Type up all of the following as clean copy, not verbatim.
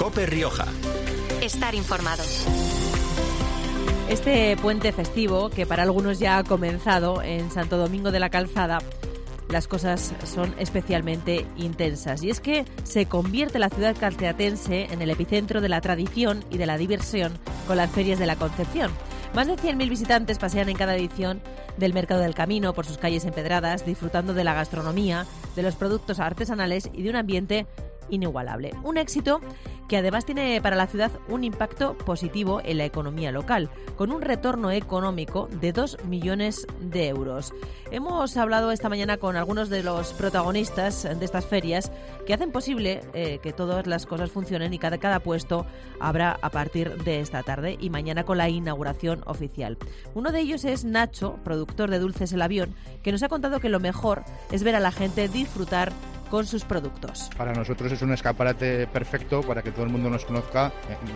COPE Rioja. Estar informado. Este puente festivo, que para algunos ya ha comenzado en Santo Domingo de la Calzada, las cosas son especialmente intensas. Y es que se convierte la ciudad calceatense en el epicentro de la tradición y de la diversión con las ferias de la Concepción. Más de 100.000 visitantes pasean en cada edición del Mercado del Camino por sus calles empedradas, disfrutando de la gastronomía, de los productos artesanales y de un ambiente inigualable. Un éxito que además tiene para la ciudad un impacto positivo en la economía local, con un retorno económico de 2 millones de euros. Hemos hablado esta mañana con algunos de los protagonistas de estas ferias que hacen posible que todas las cosas funcionen y cada puesto habrá a partir de esta tarde y mañana con la inauguración oficial. Uno de ellos es Nacho, productor de Dulces El Avión, que nos ha contado que lo mejor es ver a la gente disfrutar con sus productos. Para nosotros es un escaparate perfecto para que todo el mundo nos conozca,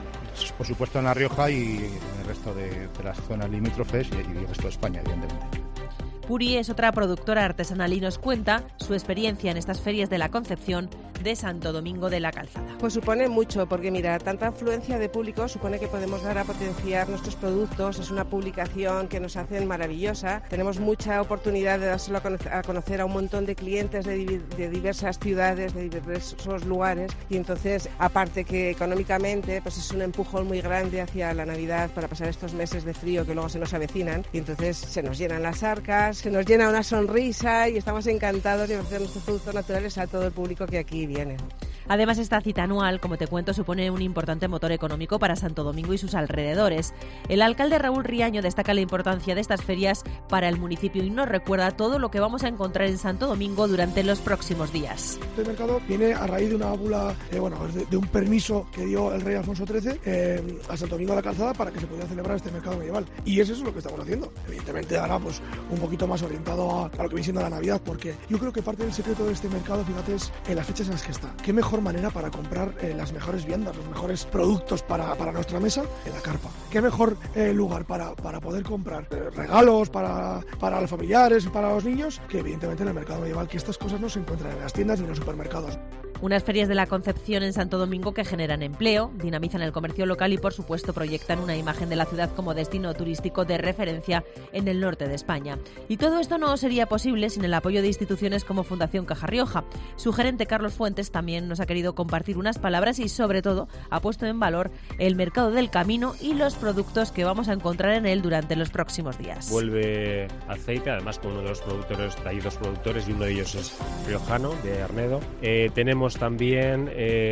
por supuesto en La Rioja y en el resto de las zonas limítrofes y el resto de España, evidentemente. Puri es otra productora artesanal y nos cuenta su experiencia en estas ferias de la Concepción de Santo Domingo de la Calzada. Pues supone mucho, porque mira, tanta afluencia de público supone que podemos dar a potenciar nuestros productos. Es una publicación que nos hacen maravillosa. Tenemos mucha oportunidad de dárselo a conocer a un montón de clientes de diversas ciudades, de diversos lugares. Y entonces, aparte que económicamente, pues es un empujón muy grande hacia la Navidad para pasar estos meses de frío que luego se nos avecinan. Y entonces se nos llenan las arcas, se nos llena una sonrisa y estamos encantados de ofrecer nuestros productos naturales a todo el público que aquí viene. Además, esta cita anual, como te cuento, supone un importante motor económico para Santo Domingo y sus alrededores. El alcalde Raúl Riaño destaca la importancia de estas ferias para el municipio y nos recuerda todo lo que vamos a encontrar en Santo Domingo durante los próximos días. Este mercado viene a raíz de una bula, de un permiso que dio el rey Alfonso XIII a Santo Domingo de la Calzada para que se pudiera celebrar este mercado medieval. Y eso es lo que estamos haciendo. Evidentemente ahora pues un poquito más orientado a lo que viene siendo la Navidad, porque yo creo que parte del secreto de este mercado, fíjate, es en las fechas en las que está. ¿Qué mejor manera para comprar las mejores viandas, los mejores productos para nuestra mesa? En la carpa. ¿Qué mejor lugar para poder comprar regalos para los familiares, para los niños, que evidentemente en el mercado medieval, que estas cosas no se encuentran en las tiendas ni en los supermercados? Unas ferias de la Concepción en Santo Domingo que generan empleo, dinamizan el comercio local y, por supuesto, proyectan una imagen de la ciudad como destino turístico de referencia en el norte de España. Y todo esto no sería posible sin el apoyo de instituciones como Fundación Caja Rioja. Su gerente, Carlos Fuentes, también nos ha querido compartir unas palabras y, sobre todo, ha puesto en valor el Mercado del Camino y los productos que vamos a encontrar en él durante los próximos días. Vuelve aceite, además con uno de los productores, hay dos productores y uno de ellos es riojano, de Arnedo. Tenemos también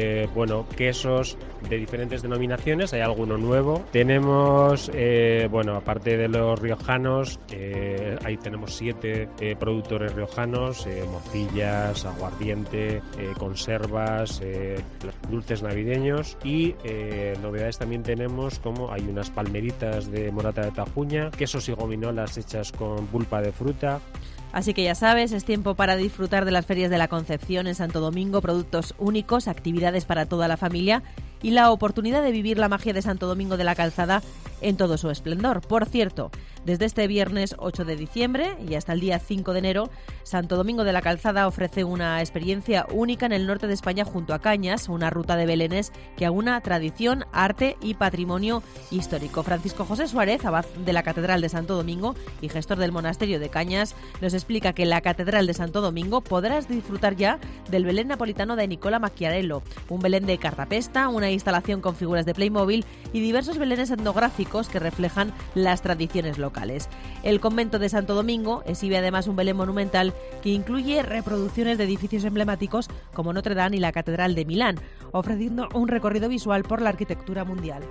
quesos de diferentes denominaciones, hay alguno nuevo. Tenemos aparte de los riojanos, ahí tenemos 7 productores riojanos, morcillas, aguardiente, conservas, dulces navideños y novedades también tenemos, como hay unas palmeritas de morata de Tajuña, quesos y gominolas hechas con pulpa de fruta. Así que ya sabes, es tiempo para disfrutar de las ferias de la Concepción en Santo Domingo, productos únicos, actividades para toda la familia y la oportunidad de vivir la magia de Santo Domingo de la Calzada en todo su esplendor. Por cierto, desde este viernes 8 de diciembre y hasta el día 5 de enero, Santo Domingo de la Calzada ofrece una experiencia única en el norte de España junto a Cañas, una ruta de belenes que aúna tradición, arte y patrimonio histórico. Francisco José Suárez, abad de la Catedral de Santo Domingo y gestor del monasterio de Cañas, nos explica que en la Catedral de Santo Domingo podrás disfrutar ya del Belén napolitano de Nicola Macchiarello, un Belén de cartapesta, una instalación con figuras de Playmobil y diversos belenes etnográficos que reflejan las tradiciones locales. El convento de Santo Domingo exhibe además un Belén monumental que incluye reproducciones de edificios emblemáticos como Notre Dame y la Catedral de Milán, ofreciendo un recorrido visual por la arquitectura mundial.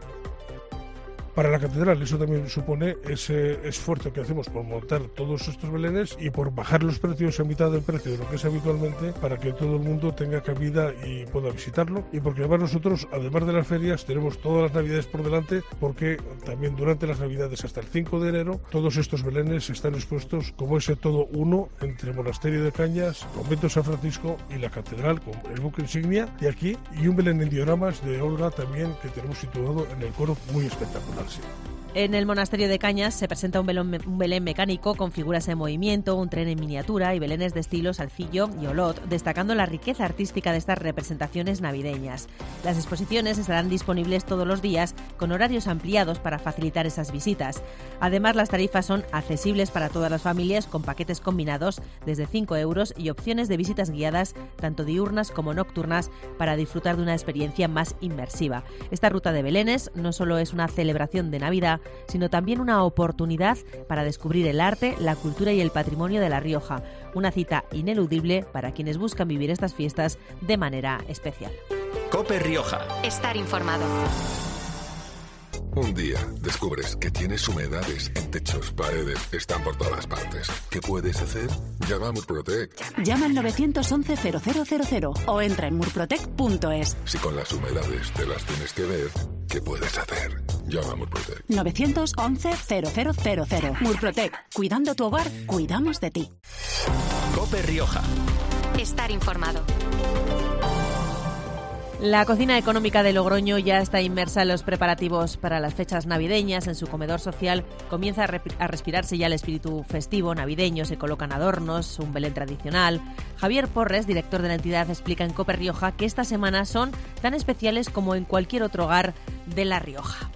Para la catedral eso también supone ese esfuerzo que hacemos por montar todos estos belenes y por bajar los precios a mitad del precio de lo que es habitualmente para que todo el mundo tenga cabida y pueda visitarlo, y porque además nosotros, además de las ferias, tenemos todas las navidades por delante, porque también durante las navidades hasta el 5 de enero todos estos belenes están expuestos como ese todo uno entre el monasterio de Cañas, convento de San Francisco y la catedral con el buque insignia de aquí, y un belén en dioramas de Olga también que tenemos situado en el coro, muy espectacular. Sí. En el monasterio de Cañas se presenta un Belén mecánico con figuras en movimiento, un tren en miniatura y belenes de estilo Salcillo y Olot, destacando la riqueza artística de estas representaciones navideñas. Las exposiciones estarán disponibles todos los días con horarios ampliados para facilitar esas visitas. Además, las tarifas son accesibles para todas las familias con paquetes combinados desde 5 euros y opciones de visitas guiadas tanto diurnas como nocturnas para disfrutar de una experiencia más inmersiva. Esta ruta de belenes no solo es una celebración de Navidad, sino también una oportunidad para descubrir el arte, la cultura y el patrimonio de La Rioja. Una cita ineludible para quienes buscan vivir estas fiestas de manera especial. COPE Rioja. Estar informado. Un día descubres que tienes humedades en techos, paredes, están por todas partes. ¿Qué puedes hacer? Llama a Murprotec. Llama al 911-0000 o entra en murprotec.es. Si con las humedades te las tienes que ver, ¿qué puedes hacer? Llama a Murprotec. 911-0000. Murprotec. Cuidando tu hogar, cuidamos de ti. COPE Rioja. Estar informado. La cocina económica de Logroño ya está inmersa en los preparativos para las fechas navideñas. En su comedor social comienza a respirarse ya el espíritu festivo navideño. Se colocan adornos, un Belén tradicional. Javier Porres, director de la entidad, explica en COPE Rioja que estas semanas son tan especiales como en cualquier otro hogar de La Rioja.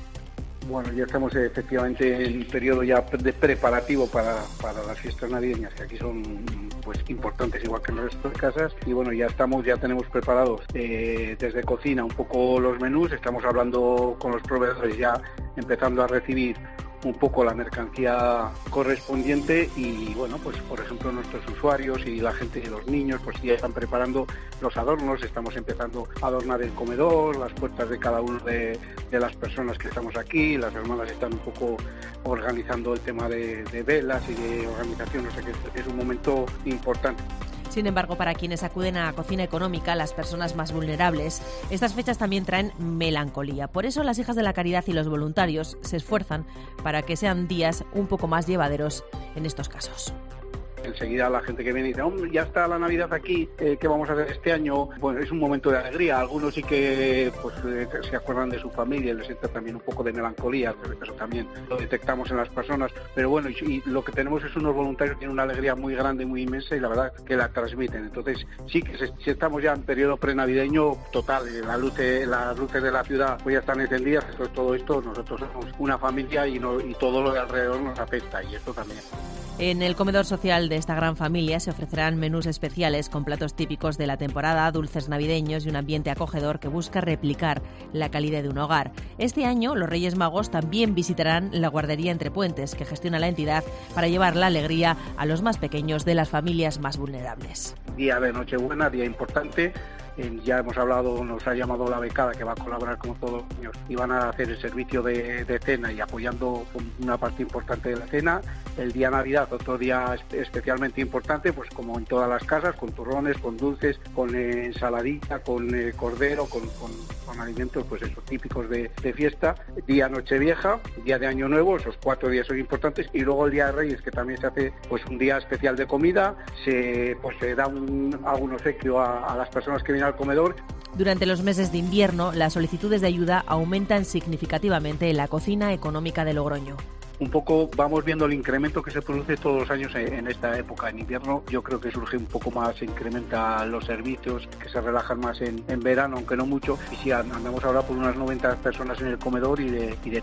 Bueno, ya estamos efectivamente en periodo ya de preparativo para las fiestas navideñas, que aquí son pues importantes igual que en el resto de casas. Y bueno, ya tenemos preparados desde cocina un poco los menús, estamos hablando con los proveedores ya empezando a recibir un poco la mercancía correspondiente y bueno, pues por ejemplo nuestros usuarios y la gente y los niños pues ya están preparando los adornos, estamos empezando a adornar el comedor, las puertas de cada uno de las personas que estamos aquí, las hermanas están un poco organizando el tema de velas y de organización, o sea que es un momento importante. Sin embargo, para quienes acuden a cocina económica, las personas más vulnerables, estas fechas también traen melancolía. Por eso las hijas de la caridad y los voluntarios se esfuerzan para que sean días un poco más llevaderos en estos casos. Enseguida la gente que viene dice, hombre, ya está la Navidad aquí, ¿qué vamos a hacer este año? Bueno, es un momento de alegría, algunos sí que pues, se acuerdan de su familia, les entra también un poco de melancolía, eso también lo detectamos en las personas, pero bueno, y lo que tenemos es unos voluntarios que tienen una alegría muy grande, muy inmensa y la verdad que la transmiten, entonces sí que si estamos ya en periodo prenavideño total, las luces de la ciudad pues ya están encendidas, entonces todo esto, nosotros somos una familia y todo lo de alrededor nos afecta y esto también. En el comedor social de esta gran familia se ofrecerán menús especiales con platos típicos de la temporada, dulces navideños y un ambiente acogedor que busca replicar la calidad de un hogar. Este año los Reyes Magos también visitarán la guardería Entre Puentes, que gestiona la entidad para llevar la alegría a los más pequeños de las familias más vulnerables. Día de Nochebuena, día importante. Ya hemos hablado, nos ha llamado la becada que va a colaborar con todos los niños y van a hacer el servicio de cena y apoyando una parte importante de la cena. El día Navidad, otro día especialmente importante, pues como en todas las casas, con turrones, con dulces, con ensaladita, con cordero, con alimentos pues esos típicos de fiesta. Día Nochevieja, día de Año Nuevo, esos 4 días son importantes y luego el día de Reyes, que también se hace pues un día especial de comida, se da algún obsequio a las personas que vienen al comedor. Durante los meses de invierno, las solicitudes de ayuda aumentan significativamente en la cocina económica de Logroño. Un poco vamos viendo el incremento que se produce todos los años en esta época. En invierno yo creo que surge un poco más, se incrementan los servicios, que se relajan más en verano, aunque no mucho. Y si andamos ahora por unas 90 personas en el comedor y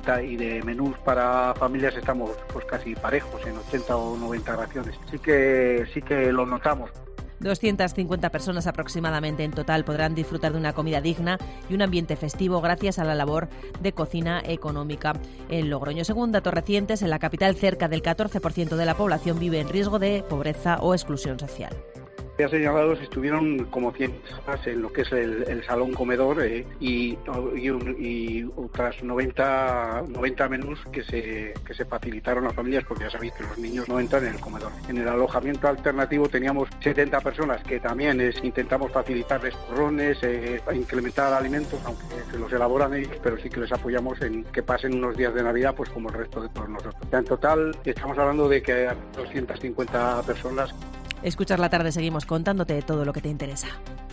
de menús para familias estamos pues casi parejos, en 80 o 90 raciones. Sí que lo notamos. 250 personas aproximadamente en total podrán disfrutar de una comida digna y un ambiente festivo gracias a la labor de cocina económica en Logroño. Según datos recientes, en la capital cerca del 14% de la población vive en riesgo de pobreza o exclusión social. Ya señalados estuvieron como 100 personas en lo que es el salón comedor y otras 90 menús que se facilitaron a familias porque ya sabéis que los niños no entran en el comedor. En el alojamiento alternativo teníamos 70 personas que también intentamos facilitarles turrones, incrementar alimentos, aunque se los elaboran ellos, pero sí que les apoyamos en que pasen unos días de Navidad pues como el resto de todos nosotros. En total estamos hablando de que hay 250 personas. Escuchas la tarde, seguimos contándote todo lo que te interesa.